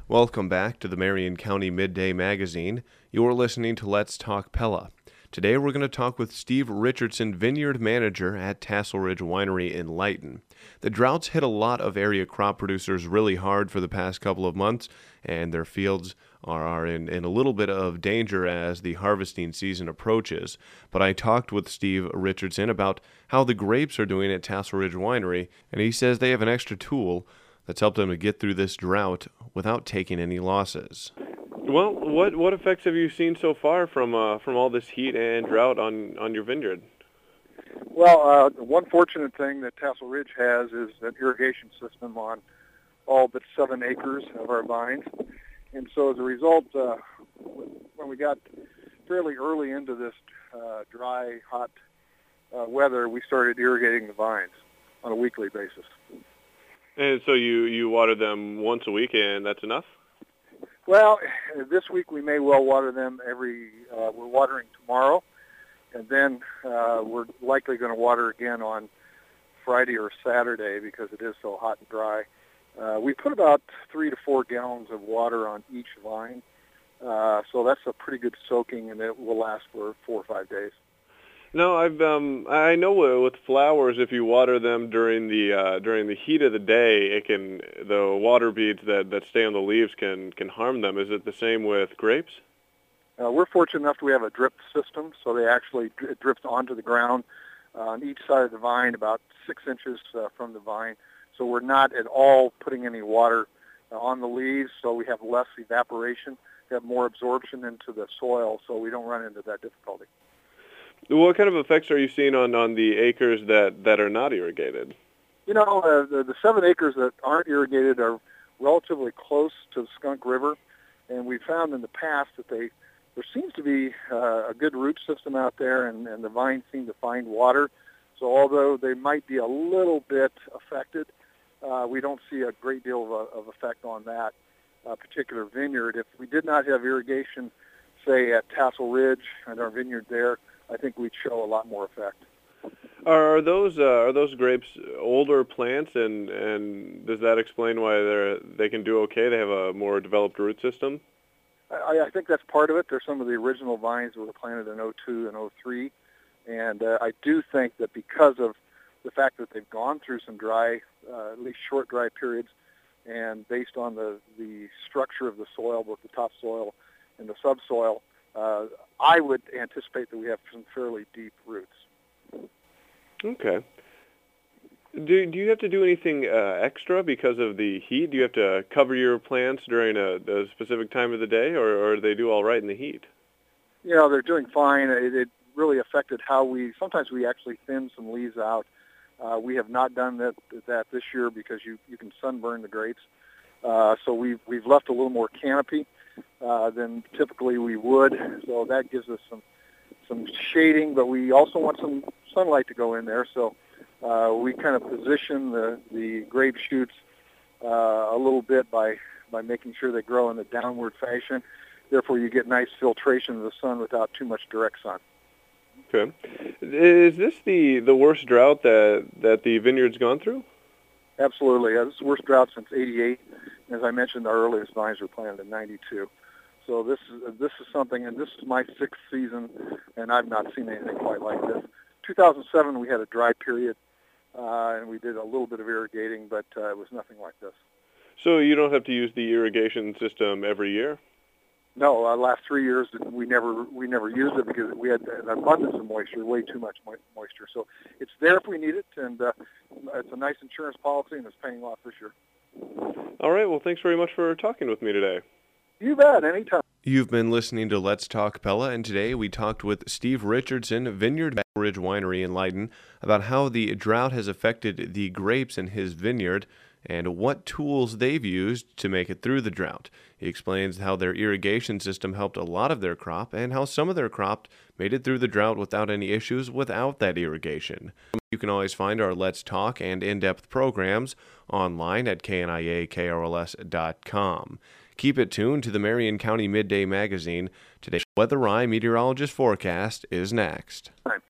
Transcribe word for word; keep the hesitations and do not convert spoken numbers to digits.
Welcome back to the Marion County Midday Magazine. You're listening to Let's Talk Pella. Today we're going to talk with Steve Richardson, vineyard manager at Tassel Ridge Winery in Lytton. The droughts hit a lot of area crop producers really hard for the past couple of months, and their fields are, are in, in a little bit of danger as the harvesting season approaches. But I talked with Steve Richardson about how the grapes are doing at Tassel Ridge Winery, and he says they have an extra tool that's helped them to get through this drought without taking any losses. Well, what what effects have you seen so far from uh, from all this heat and drought on, on your vineyard? Well, uh, the one fortunate thing that Tassel Ridge has is an irrigation system on all but seven acres of our vines. And so as a result, uh, when we got fairly early into this uh, dry, hot uh, weather, we started irrigating the vines on a weekly basis. And so you, you water them once a week, and that's enough? Well, this week we may well water them every, uh, we're watering tomorrow, and then uh, we're likely going to water again on Friday or Saturday because it is so hot and dry. Uh, we put about three to four gallons of water on each vine, uh, so that's a pretty good soaking, and it will last for four or five days. No, I've um I know with flowers, if you water them during the uh, during the heat of the day, it can the water beads that, that stay on the leaves can can harm them. Is it the same with grapes? Uh, we're fortunate enough to have a drip system, so they actually it drips onto the ground uh, on each side of the vine, about six inches uh, from the vine. So we're not at all putting any water uh, on the leaves, so we have less evaporation, have more absorption into the soil, so we don't run into that difficulty. What kind of effects are you seeing on, on the acres that, that are not irrigated? You know, uh, the, the seven acres that aren't irrigated are relatively close to the Skunk River, and we found in the past that they there seems to be uh, a good root system out there, and, and the vines seem to find water. So although they might be a little bit affected, uh, we don't see a great deal of, a, of effect on that uh, particular vineyard. If we did not have irrigation, say at Tassel Ridge and our vineyard there, I think we'd show a lot more effect. Are those uh, are those grapes older plants, and, and does that explain why they they can do okay? They have a more developed root system. I, I think that's part of it. They're some of the original vines that were planted in oh two and oh three, and uh, I do think that because of the fact that they've gone through some dry, uh, at least short dry periods, and based on the the structure of the soil, both the topsoil and the subsoil, uh, I would anticipate that we have some fairly deep roots. Okay. Do do you have to do anything uh, extra because of the heat? Do you have to cover your plants during a, a specific time of the day, or, or do they do all right in the heat? You know, they're doing fine. It, it really affected how we, sometimes we actually thin some leaves out. Uh, we have not done that, that this year because you, you can sunburn the grapes. Uh, so we've, we've left a little more canopy uh, than typically we would. So that gives us some, some shading, but we also want some sunlight to go in there. So uh, we kind of position the, the grape shoots uh, a little bit by, by making sure they grow in a downward fashion. Therefore, you get nice filtration of the sun without too much direct sun. Okay. Is this the, the worst drought that, that the vineyard's gone through? Absolutely. Yeah, this is the worst drought since eighty-eight. As I mentioned, our earliest vines were planted in ninety-two. So this is this is something, and this is my sixth season, and I've not seen anything quite like this. two thousand seven, we had a dry period, uh, and we did a little bit of irrigating, but uh, it was nothing like this. So you don't have to use the irrigation system every year? No, uh, last three years we never we never used it because we had an abundance of moisture, way too much mo- moisture. So it's there if we need it, and uh, it's a nice insurance policy, and it's paying off this year. All right. Well, thanks very much for talking with me today. You bet. Anytime. You've been listening to Let's Talk Pella, and today we talked with Steve Richardson, Vineyard Ridge Winery in Lytton, about how the drought has affected the grapes in his vineyard and what tools they've used to make it through the drought. He explains how their irrigation system helped a lot of their crop and how some of their crop made it through the drought without any issues without that irrigation. You can always find our Let's Talk and in-depth programs online at K N I A K R L S dot com. Keep it tuned to the Marion County Midday Magazine. Today's Weather Eye Meteorologist forecast is next.